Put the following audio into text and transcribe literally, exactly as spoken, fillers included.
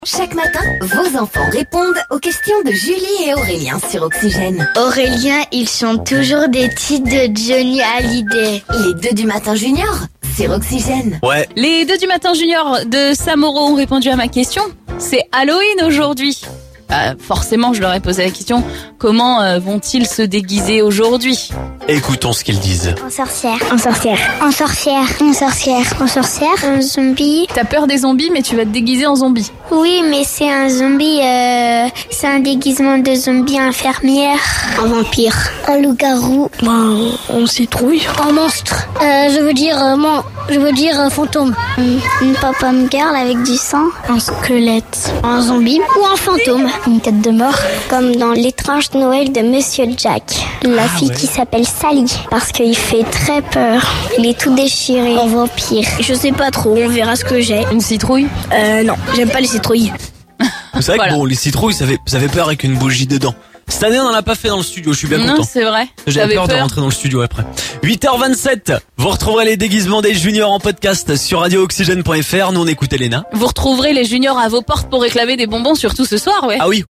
Chaque matin, vos enfants répondent aux questions de Julie et Aurélien sur Oxygène. Aurélien, ils chantent toujours des titres de Johnny Hallyday. Les deux du matin junior sur Oxygène. Ouais. Les deux du matin junior de Samoro ont répondu à ma question. C'est Halloween aujourd'hui. Euh, forcément, je leur ai posé la question, comment euh, vont-ils se déguiser aujourd'hui ? Écoutons ce qu'ils disent. En sorcière. En sorcière. En sorcière. En sorcière. En sorcière. Un zombie. T'as peur des zombies, mais tu vas te déguiser en zombie. Oui, mais c'est un zombie, euh, c'est un déguisement de zombie infirmière. En vampire. Un loup-garou. Ben, en citrouille. En monstre. Euh, je veux dire, euh, mon, je veux dire euh, fantôme. Une pop-up girl avec du sang. Un squelette. Un zombie. Ou un fantôme. Une tête de mort. Comme dans l'étrange Noël de Monsieur Jack. La Ah fille ouais. qui s'appelle Sally. Parce qu'il fait très peur. Il est tout déchiré. En vampire. Je sais pas trop, on verra ce que j'ai. Une citrouille ? Euh, non, j'aime pas les citrouilles. C'est vrai Voilà. que bon, les citrouilles, ça fait, ça fait peur avec une bougie dedans. Cette année, on n'en a pas fait dans le studio, je suis bien Non, content. c'est vrai. J'avais T'avais peur, de rentrer dans le studio après. huit heures vingt-sept, vous retrouverez les déguisements des juniors en podcast sur radio oxygène point f r. Nous, on écoute Elena. Vous retrouverez les juniors à vos portes pour réclamer des bonbons, surtout ce soir, ouais. Ah oui.